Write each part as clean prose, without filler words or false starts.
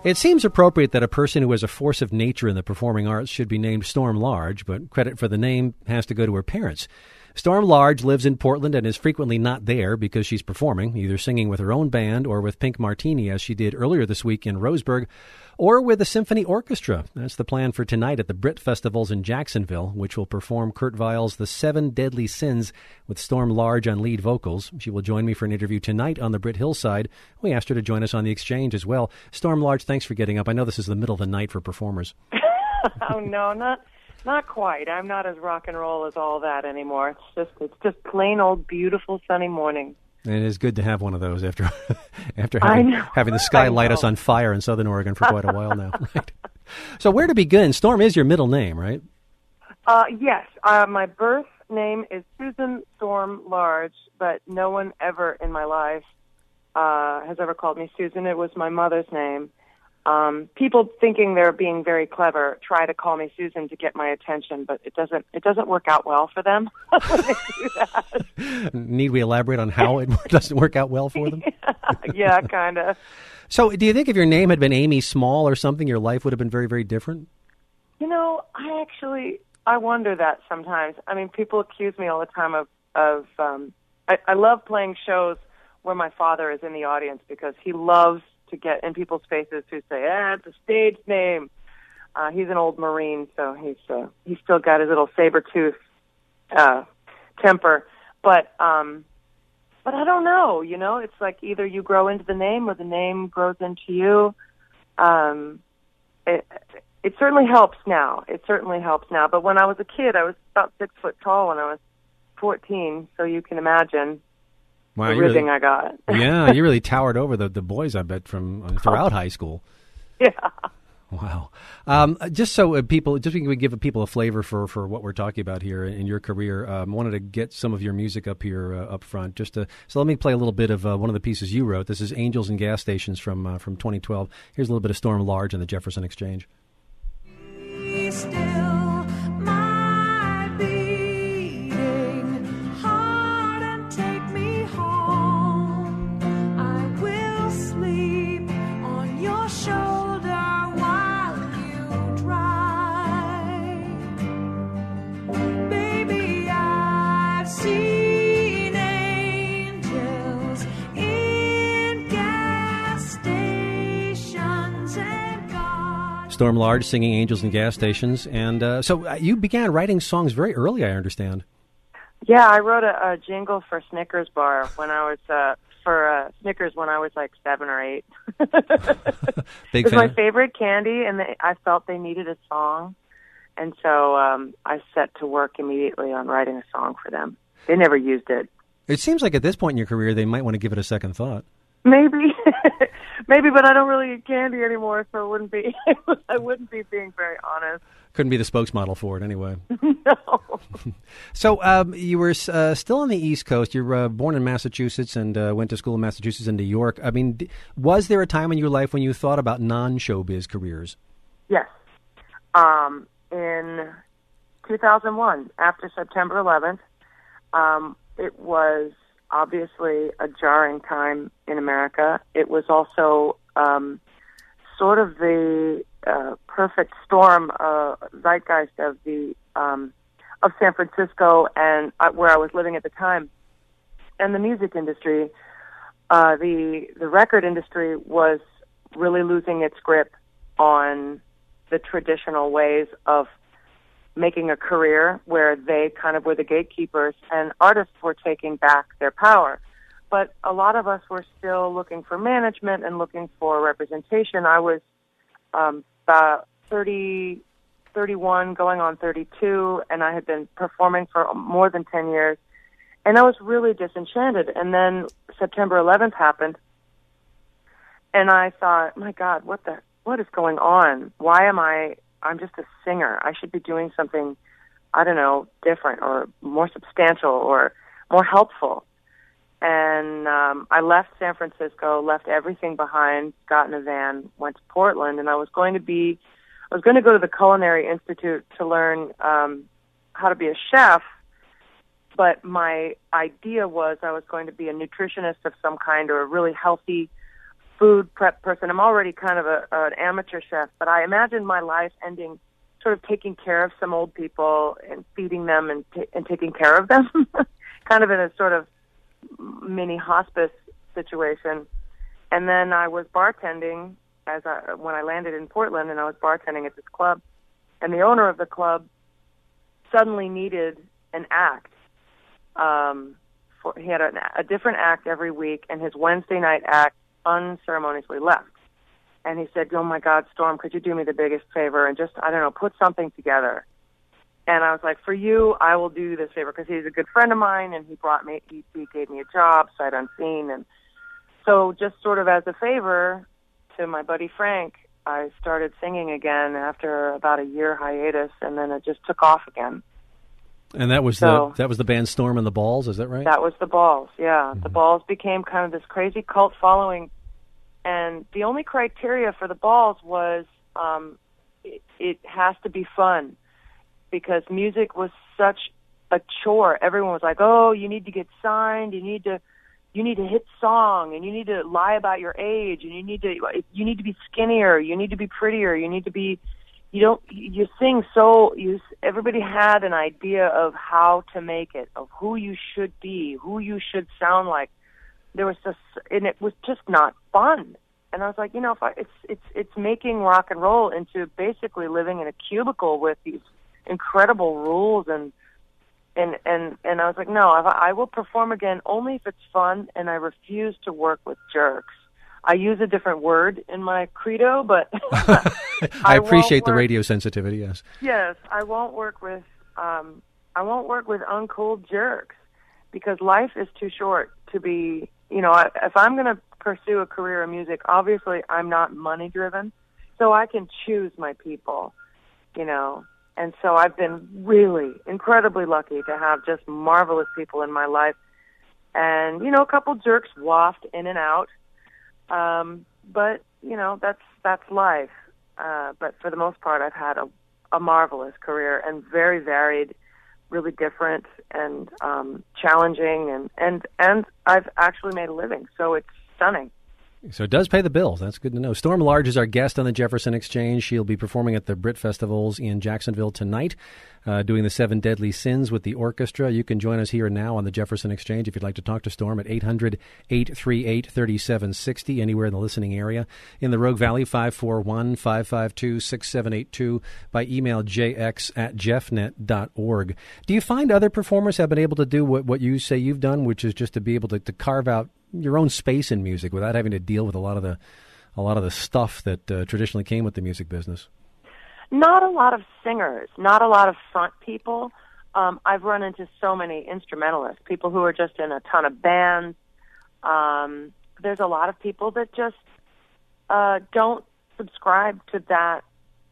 It seems appropriate that a person who is a force of nature in the performing arts should be named Storm Large, but credit for the name has to go to her parents. Storm Large lives in Portland and is frequently not there because she's performing, either singing with her own band or with Pink Martini, as she did earlier this week in Roseburg, or with a symphony orchestra. That's the plan for tonight at the Brit Festivals in Jacksonville, which will perform Kurt Weill's The Seven Deadly Sins with Storm Large on lead vocals. She will join me for an interview tonight on the Brit Hillside. We asked her to join us on the Exchange as well. Storm Large, thanks for getting up. I know this is the middle of the night for performers. Oh, no, not quite. I'm not as rock and roll as all that anymore. It's just plain old beautiful sunny morning. And it is good to have one of those after having the sky light us on fire in Southern Oregon for quite a while now. Right. So where to begin? Storm is your middle name, right? Yes. My birth name is Susan Storm Large, but no one ever in my life has ever called me Susan. It was my mother's name. People thinking they're being very clever try to call me Susan to get my attention, but it doesn't work out well for them when they do that. Need we elaborate on how it doesn't work out well for them? Yeah, kind of. So do you think if your name had been Amy Small or something, your life would have been very, very different? You know, I wonder that sometimes. I mean, people accuse me all the time of I love playing shows where my father is in the audience because he loves to get in people's faces who say, it's a stage name. He's an old Marine, so he's still got his little saber-tooth temper. But I don't know, you know, it's like either you grow into the name or the name grows into you. It certainly helps now. But when I was a kid, I was about 6 foot tall when I was 14, so you can imagine. Wow, the ribbing I got. Yeah, you really towered over the boys, I bet, from throughout high school. Yeah. Wow. Just so we can give people a flavor for what we're talking about here in your career, I wanted to get some of your music up here up front. So let me play a little bit of one of the pieces you wrote. This is Angels and Gas Stations from 2012. Here's a little bit of Storm Large and the Jefferson Exchange. Storm Large singing Angels and Gas Stations. And so you began writing songs very early, I understand. Yeah, I wrote a jingle for Snickers bar when I was Snickers when I was like 7 or 8. Big it was fan? my favorite candy, and I felt they needed a song. And so I set to work immediately on writing a song for them. They never used it. It seems like at this point in your career, they might want to give it a second thought. Maybe, but I don't really eat candy anymore, so it wouldn't be. I wouldn't be being very honest. Couldn't be the spokesmodel for it anyway. No. So you were still on the East Coast. You were born in Massachusetts and went to school in Massachusetts and New York. I mean, was there a time in your life when you thought about non-showbiz careers? Yes. In 2001, after September 11th, it was obviously a jarring time in America. It was also sort of the perfect storm, zeitgeist of San Francisco and where I was living at the time, and the music industry. The record industry was really losing its grip on the traditional ways of making a career, where they kind of were the gatekeepers and artists were taking back their power. But a lot of us were still looking for management and looking for representation. I was about 30, 31, going on 32, and I had been performing for more than 10 years. And I was really disenchanted. And then September 11th happened, and I thought, my God, what is going on? Why am I'm just a singer. I should be doing something, I don't know, different or more substantial or more helpful. And I left San Francisco, left everything behind, got in a van, went to Portland, and I was going to go to the Culinary Institute to learn how to be a chef. But my idea was I was going to be a nutritionist of some kind, or a really healthy food prep person. I'm already kind of an amateur chef, but I imagined my life ending sort of taking care of some old people and feeding them and taking care of them, kind of in a sort of mini hospice situation. And then I was bartending when I landed in Portland, and I was bartending at this club. And the owner of the club suddenly needed an act. He had a different act every week, and his Wednesday night act unceremoniously left. And he said, "Oh my God, Storm, could you do me the biggest favor and just, I don't know, put something together?" And I was like, "For you, I will do this favor," because he's a good friend of mine, and he gave me a job sight unseen. And so just sort of as a favor to my buddy Frank, I started singing again after about a year hiatus, and then it just took off again. And that was the band Storm and the Balls, is that right? That was the Balls, yeah. Mm-hmm. The Balls became kind of this crazy cult following, and the only criteria for the Balls was it has to be fun, because music was such a chore. Everyone was like, "Oh, you need to get signed, you need to hit song, and you need to lie about your age, and you need to be skinnier, you need to be prettier, you need to be, you sing so, everybody had an idea of how to make it, of who you should be, who you should sound like. And it was just not fun. And I was like, it's making rock and roll into basically living in a cubicle with these incredible rules, and I was like, no, I will perform again only if it's fun, and I refuse to work with jerks. I use a different word in my credo, but I appreciate the radio sensitivity. Yes. Yes, I won't work with uncool jerks, because life is too short to be. If I'm going to pursue a career in music, obviously I'm not money driven, so I can choose my people. And so I've been really incredibly lucky to have just marvelous people in my life. And, a couple jerks waft in and out. But, that's life. But for the most part, I've had a marvelous career, and very varied, really different and challenging. And I've actually made a living. So it's stunning. So it does pay the bills. That's good to know. Storm Large is our guest on the Jefferson Exchange. She'll be performing at the Brit Festivals in Jacksonville tonight, doing the 7 Deadly Sins with the orchestra. You can join us here now on the Jefferson Exchange if you'd like to talk to Storm at 800-838-3760, anywhere in the listening area. In the Rogue Valley, 541-552-6782, by email jx@jeffnet.org. Do you find other performers have been able to do what you say you've done, which is just to be able to carve out your own space in music without having to deal with a lot of the stuff that traditionally came with the music business? Not a lot of singers, not a lot of front people. I've run into so many instrumentalists, people who are just in a ton of bands. There's a lot of people that just don't subscribe to that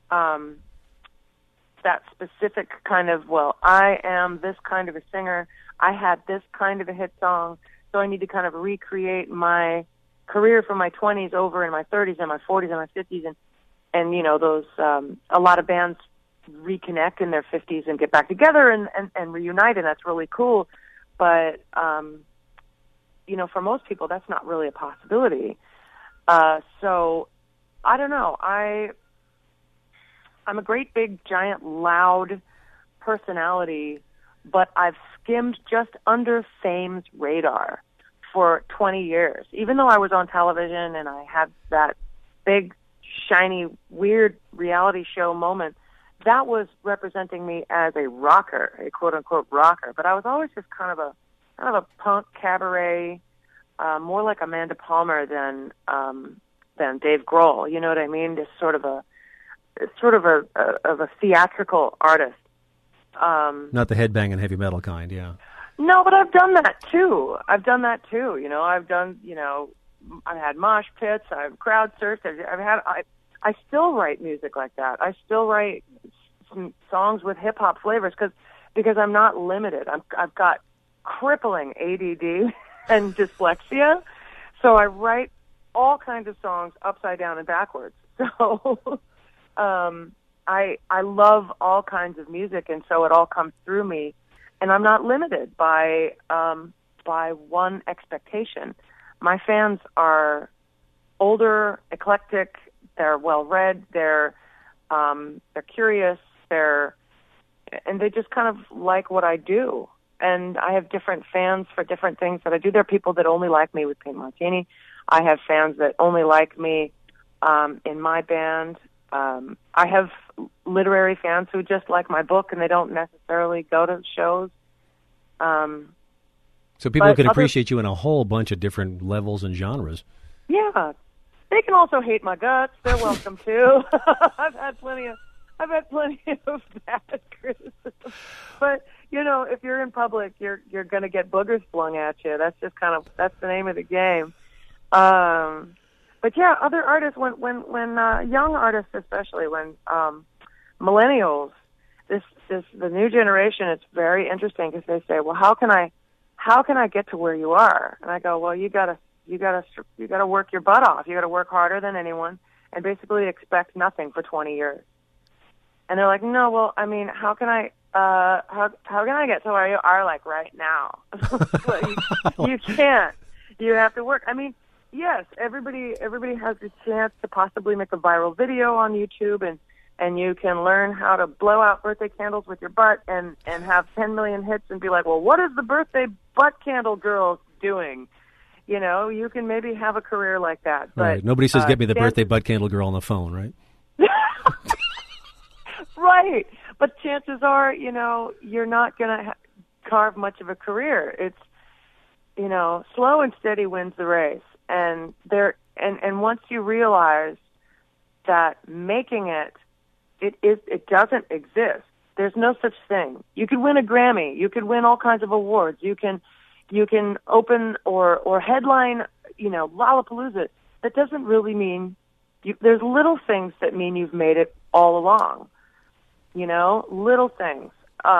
specific kind of, well, I am this kind of a singer, I had this kind of a hit song, so I need to kind of recreate my career from my 20s over in my 30s and my 40s and my 50s. And those, a lot of bands reconnect in their 50s and get back together and reunite, and that's really cool. But, for most people, that's not really a possibility. So I don't know. I'm a great, big, giant, loud personality, but I've skimmed just under fame's radar for 20 years. Even though I was on television and I had that big, shiny, weird reality show moment, that was representing me as a rocker, a quote-unquote rocker. But I was always just kind of a punk cabaret, more like Amanda Palmer than Dave Grohl. You know what I mean? Just sort of a theatrical artist. Not the headbanging heavy metal kind, yeah. No, but I've done that too. I've done, I've had mosh pits, I've crowd surfed, I still write music like that. I still write some songs with hip hop flavors because I'm not limited. I've got crippling ADD and dyslexia, so I write all kinds of songs upside down and backwards. So I love all kinds of music, and so it all comes through me, and I'm not limited by one expectation. My fans are older, eclectic. They're well-read. They're curious. And they just kind of like what I do. And I have different fans for different things that I do. There are people that only like me with Pink Martini. I have fans that only like me in my band. I have literary fans who just like my book, and they don't necessarily go to shows. So people can appreciate you in a whole bunch of different levels and genres. Yeah. They can also hate my guts. They're welcome to. I've had plenty of bad criticism. But, if you're in public, you're going to get boogers flung at you. That's just that's the name of the game. But yeah, other artists, when young artists, especially when millennials, the new generation, it's very interesting because they say, well, how can I get to where you are? And I go, well, you gotta work your butt off. You gotta work harder than anyone and basically expect nothing for 20 years. And they're like, no, well, I mean, how can I get to where you are, like, right now? you can't. You have to work. I mean, yes, everybody has the chance to possibly make a viral video on YouTube, and you can learn how to blow out birthday candles with your butt and have 10 million hits and be like, well, what is the birthday butt candle girl doing? You can maybe have a career like that. But right. Nobody says, get me the birthday butt candle girl on the phone, right? Right. But chances are, you're not going to carve much of a career. It's, slow and steady wins the race. And once you realize that making it doesn't exist. There's no such thing. You could win a Grammy. You could win all kinds of awards. You can open or headline, Lollapalooza. That doesn't really mean there's little things that mean you've made it all along. Little things,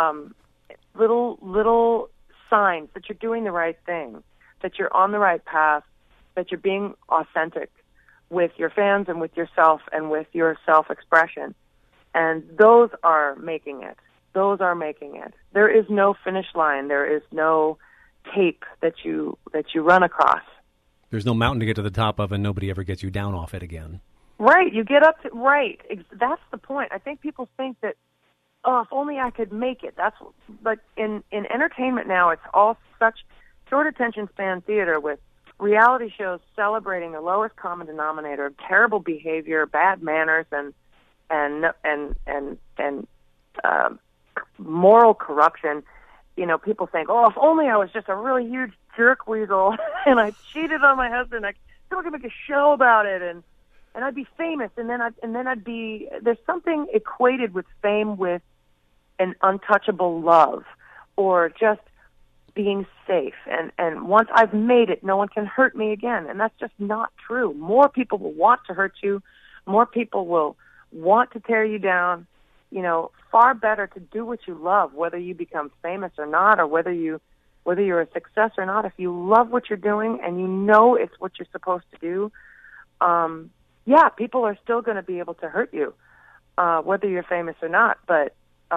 little signs that you're doing the right thing, that you're on the right path, that you're being authentic with your fans and with yourself and with your self-expression. And those are making it. There is no finish line. There is no tape that you run across. There's no mountain to get to the top of, and nobody ever gets you down off it again. Right. You get up to, right. That's the point. I think people think that, if only I could make it. But in entertainment now, it's all such short attention span theater with reality shows celebrating the lowest common denominator of terrible behavior, bad manners, and moral corruption. People think, if only I was just a really huge jerk weasel and I cheated on my husband, someone could make a show about it and I'd be famous, and then I'd be. There's something equated with fame with an untouchable love, or just being safe. And once I've made it, no one can hurt me again. And that's just not true. More people will want to hurt you. More people will want to tear you down. Far better to do what you love, whether you become famous or not, or whether you're a success or not. If you love what you're doing and it's what you're supposed to do, people are still going to be able to hurt you, whether you're famous or not. But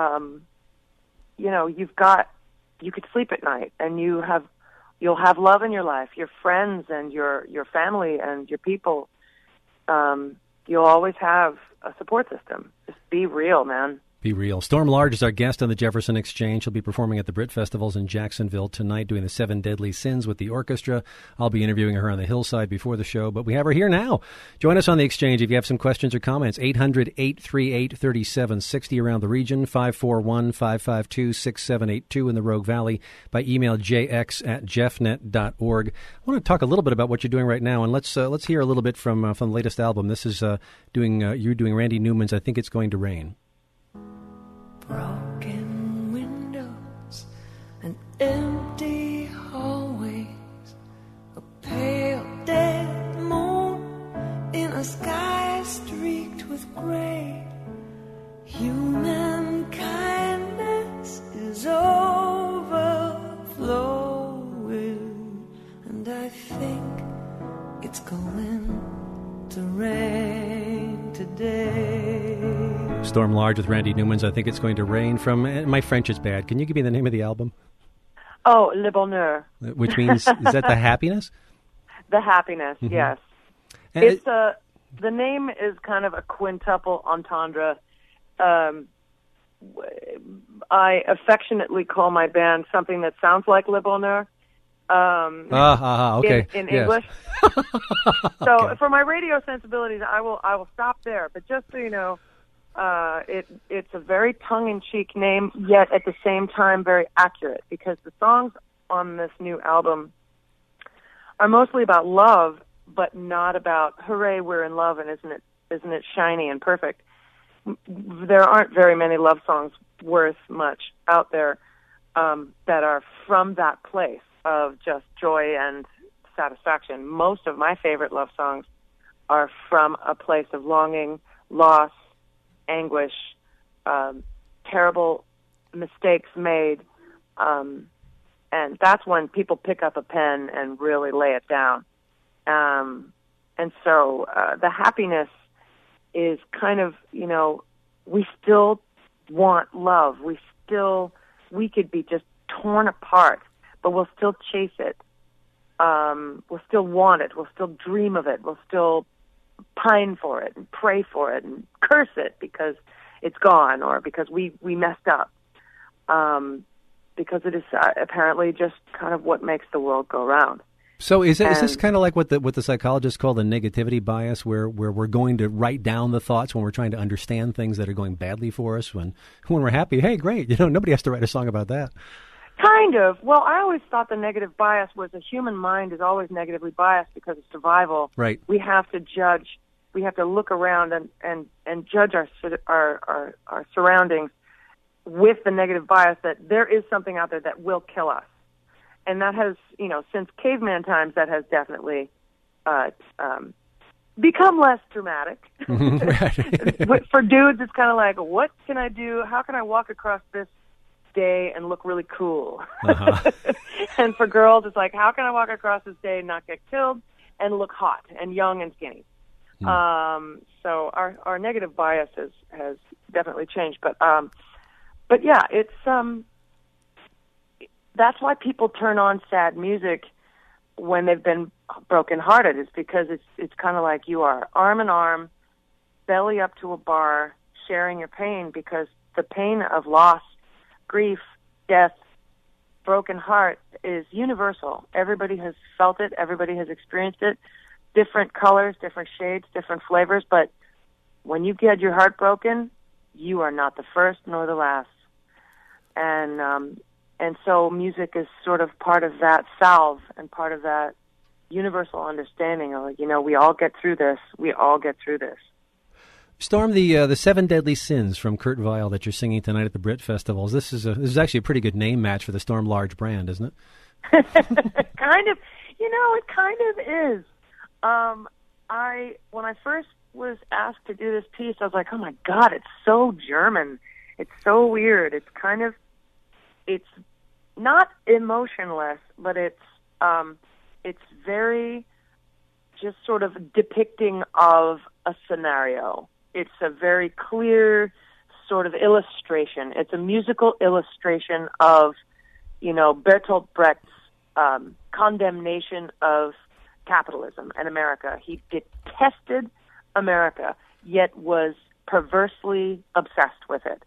you could sleep at night, and you'll have love in your life, your friends and your family and your people. You'll always have a support system. Just be real, man. Be real. Storm Large is our guest on the Jefferson Exchange. She'll be performing at the Brit Festivals in Jacksonville tonight, doing the 7 Deadly Sins with the orchestra. I'll be interviewing her on the hillside before the show, but we have her here now. Join us on the Exchange if you have some questions or comments. 800-838-3760 around the region, 541-552-6782 in the Rogue Valley, by email jx@jeffnet.org. I want to talk a little bit about what you're doing right now, and let's hear a little bit from the latest album. This is you're doing Randy Newman's I Think It's Going to Rain. Broken windows and empty hallways, a pale dead moon in a sky streaked with gray. Human kindness is overflowing, and I think it's going to rain today. Storm Large with Randy Newman's I Think It's Going to Rain. From my French is bad. Can you give me the name of the album? Oh, Le Bonheur. Which means, is that the happiness? The happiness, yes. It's the name is kind of a quintuple entendre. I affectionately call my band something that sounds like Le Bonheur. Okay. In Yes. English. So for my radio sensibilities, I will stop there. But just so you know, it's a very tongue-in-cheek name, yet at the same time very accurate, because the songs on this new album are mostly about love, but not about hooray, we're in love and isn't it shiny and perfect. There aren't very many love songs worth much out there that are from that place of just joy and satisfaction. Most of my favorite love songs are from a place of longing, loss, anguish, terrible mistakes made, and that's when people pick up a pen and really lay it down. And so the happiness is kind of, we still want love. We could be just torn apart, but we'll still chase it. We'll still want it. We'll still dream of it. We'll still pine for it and pray for it and curse it because it's gone or because we messed up. Because it is apparently just kind of what makes the world go round. So is this kind of like what the psychologists call the negativity bias, where we're going to write down the thoughts when we're trying to understand things that are going badly for us? When we're happy, hey, great, nobody has to write a song about that. Kind of. Well, I always thought the negative bias was the human mind is always negatively biased because of survival. Right. We have to judge. We have to look around and judge our surroundings with the negative bias that there is something out there that will kill us. And that has, since caveman times, that has definitely become less dramatic. But for dudes, it's kind of like, what can I do? How can I walk across this day and look really cool? Uh-huh. And for girls, it's like, how can I walk across this day and not get killed and look hot and young and skinny? So our negative bias has definitely changed. But yeah, it's that's why people turn on sad music when they've been brokenhearted. Is because it's kind of like you are arm in arm, belly up to a bar, sharing your pain, because the pain of loss, grief, death, broken heart is universal. Everybody has felt it. Everybody has experienced it. Different colors, different shades, different flavors. But when you get your heart broken, you are not the first nor the last. And so music is sort of part of that salve and part of that universal understanding of, we all get through this. We all get through this. Storm, the Seven Deadly Sins from Kurt Weill that you're singing tonight at the Brit Festivals. This is actually a pretty good name match for the Storm Large brand, isn't it? Kind of. It kind of is. When I first was asked to do this piece, I was like, oh my God, it's so German. It's so weird. It's not emotionless, but it's very just sort of depicting of a scenario. It's a very clear sort of illustration. It's a musical illustration of, Bertolt Brecht's condemnation of capitalism and America. He detested America, yet was perversely obsessed with it.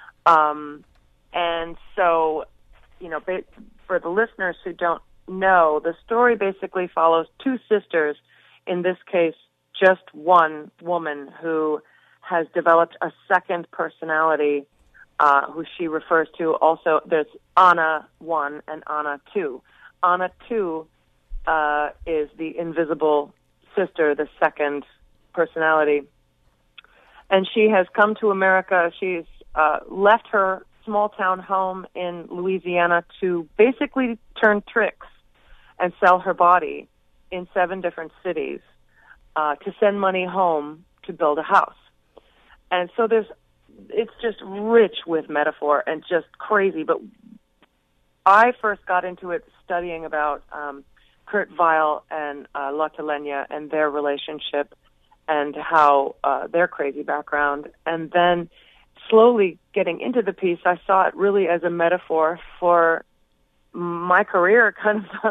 And so, for the listeners who don't know, the story basically follows two sisters, in this case, just one woman who has developed a second personality, who she refers to also. There's Anna 1 and Anna 2. Anna 2 is the invisible sister, the second personality. And she has come to America. She's left her small-town home in Louisiana to basically turn tricks and sell her body in 7 different cities to send money home to build a house. And so it's just rich with metaphor and just crazy. But I first got into it studying about Kurt Weill and Lotte Lenya and their relationship and how their crazy background. And then slowly getting into the piece, I saw it really as a metaphor for my career kind of thus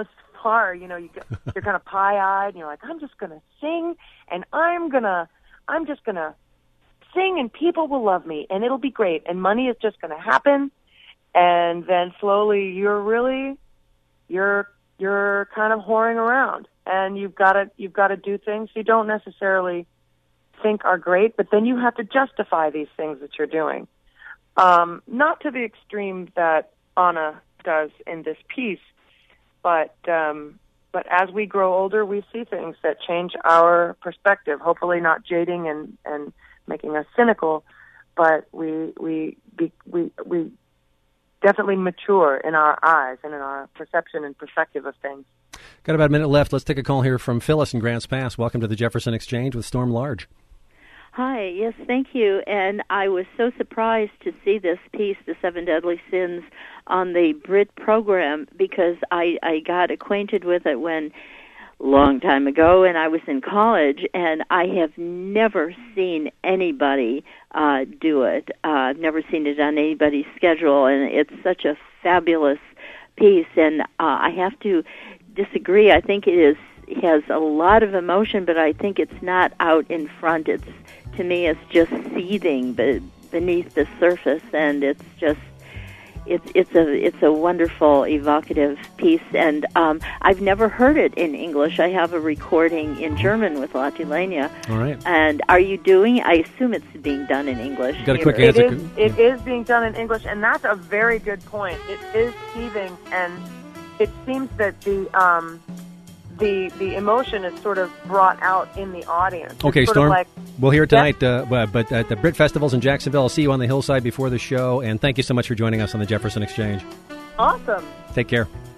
car, you know, you're kind of pie-eyed, and you're like, I'm just going to sing, and I'm just going to sing, and people will love me, and it'll be great, and money is just going to happen. And then slowly you're kind of whoring around, and you've got to do things you don't necessarily think are great, but then you have to justify these things that you're doing. Not to the extreme that Anna does in this piece, but as we grow older, we see things that change our perspective. Hopefully, not jading and making us cynical, but we definitely mature in our eyes and in our perception and perspective of things. Got about a minute left. Let's take a call here from Phyllis in Grants Pass. Welcome to the Jefferson Exchange with Storm Large. Hi, yes, thank you. And I was so surprised to see this piece, The Seven Deadly Sins, on the Brit program, because I got acquainted with it long time ago, and I was in college, and I have never seen anybody do it. I've never seen it on anybody's schedule, and it's such a fabulous piece, and I have to disagree. I think it has a lot of emotion, but I think it's not out in front. To me, it's just seething beneath the surface, and it's a wonderful, evocative piece. And I've never heard it in English. I have a recording in German with Lotte Lenya. All right. And are you doing? I assume it's being done in English. Got a quick answer. It is being done in English, and that's a very good point. It is seething, and it seems that the emotion is sort of brought out in the audience. Okay, Storm, we'll hear it tonight, but at the Brit Festivals in Jacksonville. I'll see you on the hillside before the show, and thank you so much for joining us on the Jefferson Exchange. Awesome. Take care.